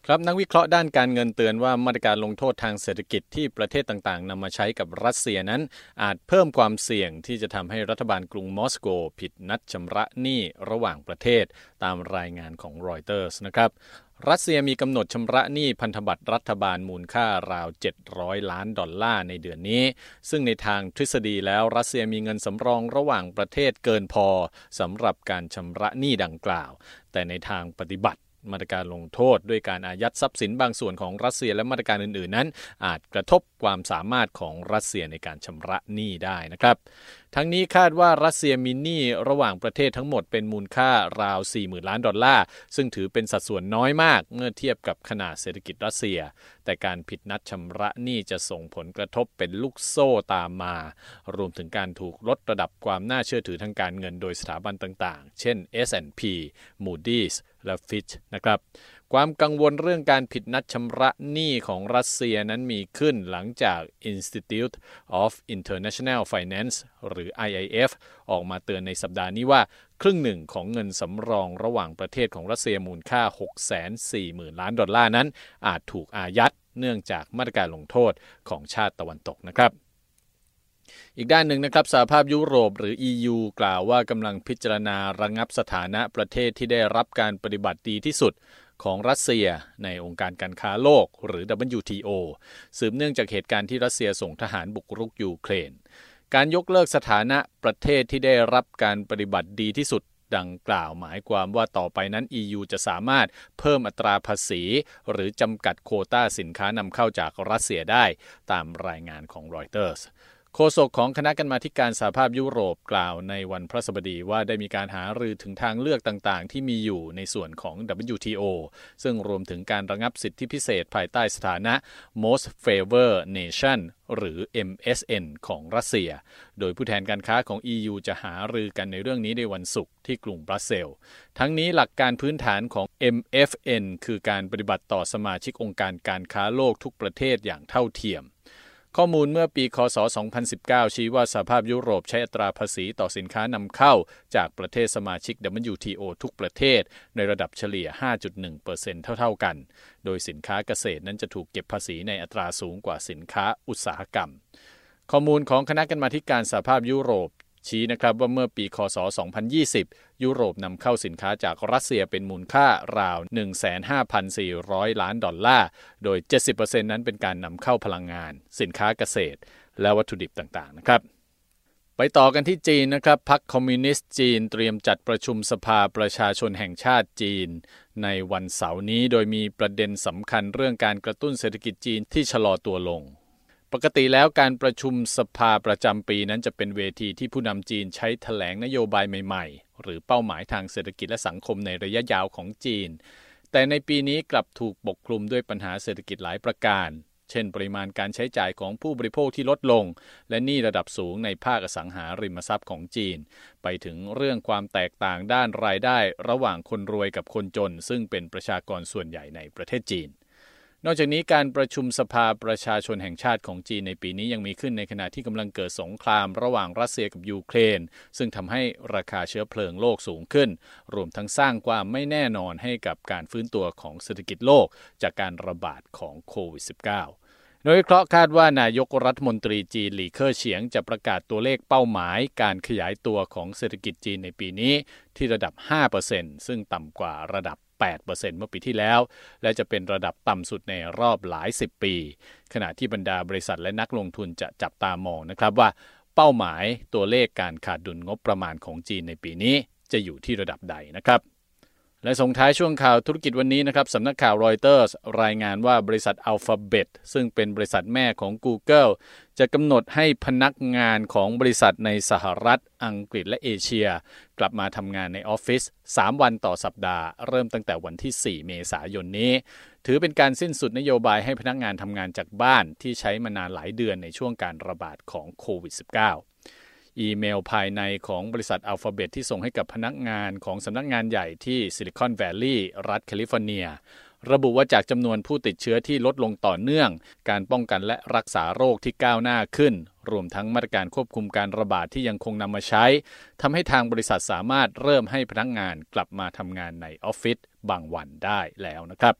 ครับนักวิเคราะห์ด้านการเงินเตือนว่ามาตรการลงโทษทางเศรษฐกิจที่ประเทศต่างๆนำมาใช้กับรัสเซียนั้นอาจเพิ่มความเสี่ยงที่จะทำให้รัฐบาลกรุงมอสโกผิดนัดชำระหนี้ระหว่างประเทศตามรายงานของรอยเตอร์สนะครับรัสเซียมีกำหนดชำระหนี้พันธบัตรรัฐบาลมูลค่าราว$700 ล้านในเดือนนี้ซึ่งในทางทฤษฎีแล้วรัสเซียมีเงินสำรองระหว่างประเทศเกินพอสำหรับการชำระหนี้ดังกล่าวแต่ในทางปฏิบัติมาตรการลงโทษด้วยการอายัดทรัพย์สินบางส่วนของรัสเซียและมาตรการอื่นๆนั้นอาจกระทบความสามารถของรัสเซียในการชำระหนี้ได้นะครับทั้งนี้คาดว่ารัสเซียมีหนี้ระหว่างประเทศทั้งหมดเป็นมูลค่าราว$40,000 ล้านซึ่งถือเป็นสัดส่วนน้อยมากเมื่อเทียบกับขนาดเศรษฐกิจรัสเซียแต่การผิดนัดชำระหนี้จะส่งผลกระทบเป็นลูกโซ่ตามมารวมถึงการถูกลดระดับความน่าเชื่อถือทางการเงินโดยสถาบันต่างๆเช่น S&P Moody's และ Fitch นะครับความกังวลเรื่องการผิดนัดชำระหนี้ของรัสเซียนั้นมีขึ้นหลังจาก Institute of International Finance หรือ IIF ออกมาเตือนในสัปดาห์นี้ว่าครึ่งหนึ่งของเงินสำรองระหว่างประเทศของรัสเซียมูลค่า$640,000 ล้านนั้นอาจถูกอายัดเนื่องจากมาตรการลงโทษของชาติตะวันตกนะครับอีกด้านหนึ่งนะครับสหภาพยุโรปหรือ EU กล่าวว่ากำลังพิจารณาระงับสถานะประเทศที่ได้รับการปฏิบัติดีที่สุดของรัสเซียในองค์การการค้าโลกหรือ WTO สืบเนื่องจากเหตุการณ์ที่รัสเซียส่งทหารบุกรุกยูเครนการยกเลิกสถานะประเทศที่ได้รับการปฏิบัติดีที่สุดดังกล่าวหมายความว่าต่อไปนั้น EU จะสามารถเพิ่มอัตราภาษีหรือจำกัดโควต้าสินค้านำเข้าจากรัสเซียได้ตามรายงานของรอยเตอร์สโฆษกของคณะกรรมาการสหภาพยุโรปกล่าวในวันพฤหัสบดีว่าได้มีการหารือถึงทางเลือกต่างๆที่มีอยู่ในส่วนของ WTO ซึ่งรวมถึงการระงับสิทธิพิเศษภายใต้สถานะ Most Favored Nation หรือ MSN ของรัสเซียโดยผู้แทนการค้าของ EU จะหารือกันในเรื่องนี้ในวันศุกร์ที่กรุงบรัสเซลส์ทั้งนี้หลักการพื้นฐานของ MFN คือการปฏิบัติต่อสมาชิกองค์การการค้าโลกทุกประเทศอย่างเท่าเทียมข้อมูลเมื่อปีคศ2019ชี้ว่าสหภาพยุโรปใช้อัตราภาษีต่อสินค้านำเข้าจากประเทศสมาชิก WTO ทุกประเทศในระดับเฉลี่ย 5.1% เท่าๆกันโดยสินค้าเกษตรนั้นจะถูกเก็บภาษีในอัตราสูงกว่าสินค้าอุตสาหกรรมข้อมูลของคณะกรรมาการสหภาพยุโรปชี้นะครับว่าเมื่อปีคศ2020ยุโรปนำเข้าสินค้าจากรัสเซียเป็นมูลค่าราว 15,400 ล้านดอลลาร์โดย 70% นั้นเป็นการนำเข้าพลังงานสินค้าเกษตรและวัตถุดิบต่างๆนะครับไปต่อกันที่จีนนะครับพรรคคอมมิวนิสต์จีนเตรียมจัดประชุมสภาประชาชนแห่งชาติจีนในวันเสาร์นี้โดยมีประเด็นสำคัญเรื่องการกระตุ้นเศรษฐกิจจีนที่ชะลอตัวลงปกติแล้วการประชุมสภาประจำปีนั้นจะเป็นเวทีที่ผู้นำจีนใช้แถลงนโยบายใหม่ๆหรือเป้าหมายทางเศรษฐกิจและสังคมในระยะยาวของจีนแต่ในปีนี้กลับถูกปกคลุมด้วยปัญหาเศรษฐกิจหลายประการเช่นปริมาณการใช้จ่ายของผู้บริโภคที่ลดลงและหนี้ระดับสูงในภาคอสังหาริมทรัพย์ของจีนไปถึงเรื่องความแตกต่างด้านรายได้ระหว่างคนรวยกับคนจนซึ่งเป็นประชากรส่วนใหญ่ในประเทศจีนนอกจากนี้การประชุมสภาประชาชนแห่งชาติของจีนในปีนี้ยังมีขึ้นในขณะที่กำลังเกิดสงครามระหว่างรัสเซียกับยูเครนซึ่งทำให้ราคาเชื้อเพลิงโลกสูงขึ้นรวมทั้งสร้างความไม่แน่นอนให้กับการฟื้นตัวของเศรษฐกิจโลกจากการระบาดของโควิด -19 โดยวิเคราะห์คาดว่านายกรัฐมนตรีจีนหลี่เค่อเฉียงจะประกาศตัวเลขเป้าหมายการขยายตัวของเศรษฐกิจจีนในปีนี้ที่ระดับ 5% ซึ่งต่ำกว่าระดับ8% เมื่อปีที่แล้วและจะเป็นระดับต่ำสุดในรอบหลาย10ปีขณะที่บรรดาบริษัทและนักลงทุนจะจับตามองนะครับว่าเป้าหมายตัวเลขการขาดดุลงบประมาณของจีนในปีนี้จะอยู่ที่ระดับใดนะครับและส่งท้ายช่วงข่าวธุรกิจวันนี้นะครับสำนักข่าวรอยเตอร์สรายงานว่าบริษัท Alphabet ซึ่งเป็นบริษัทแม่ของ Google จะกำหนดให้พนักงานของบริษัทในสหรัฐอังกฤษและเอเชียกลับมาทำงานในออฟฟิศ3 วันต่อสัปดาห์เริ่มตั้งแต่วันที่4 เมษายนนี้ถือเป็นการสิ้นสุดนโยบายให้พนักงานทำงานจากบ้านที่ใช้มานานหลายเดือนในช่วงการระบาดของโควิด -19อีเมลภายในของบริษัท Alphabet ที่ส่งให้กับพนักงานของสำนักงานใหญ่ที่ซิลิคอนแวลลีย์รัฐแคลิฟอร์เนียระบุว่าจากจำนวนผู้ติดเชื้อที่ลดลงต่อเนื่องการป้องกันและรักษาโรคที่ก้าวหน้าขึ้นรวมทั้งมาตรการควบคุมการระบาดที่ยังคงนำมาใช้ทำให้ทางบริษัทสามารถเริ่มให้พนักงานกลับมาทำงานในออฟฟิศบางวันได้แล้วนะครับ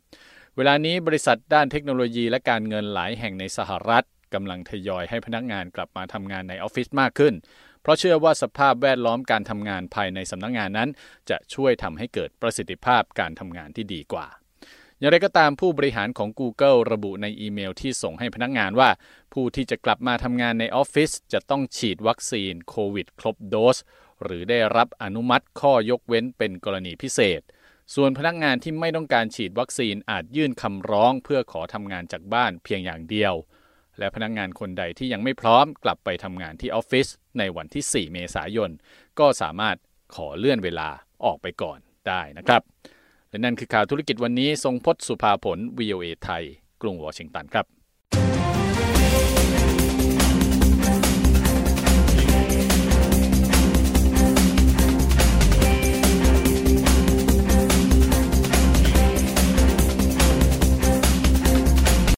เวลานี้บริษัทด้านเทคโนโลยีและการเงินหลายแห่งในสหรัฐกำลังทยอยให้พนักงานกลับมาทำงานในออฟฟิศมากขึ้นเพราะเชื่อว่าสภาพแวดล้อมการทำงานภายในสำนักงานนั้นจะช่วยทำให้เกิดประสิทธิภาพการทำงานที่ดีกว่าอย่างไรก็ตามผู้บริหารของ Google ระบุในอีเมลที่ส่งให้พนักงานว่าผู้ที่จะกลับมาทำงานในออฟฟิศจะต้องฉีดวัคซีนโควิดครบโดสหรือได้รับอนุมัติข้อยกเว้นเป็นกรณีพิเศษส่วนพนักงานที่ไม่ต้องการฉีดวัคซีนอาจยื่นคำร้องเพื่อขอทำงานจากบ้านเพียงอย่างเดียวและพนักงานคนใดที่ยังไม่พร้อมกลับไปทำงานที่ออฟฟิศในวันที่ 4 เมษายนก็สามารถขอเลื่อนเวลาออกไปก่อนได้นะครับและนั่นคือข่าวธุรกิจวันนี้ทรงพจน์สุภาผล VOA ไทยกรุงวอชิงตันครับ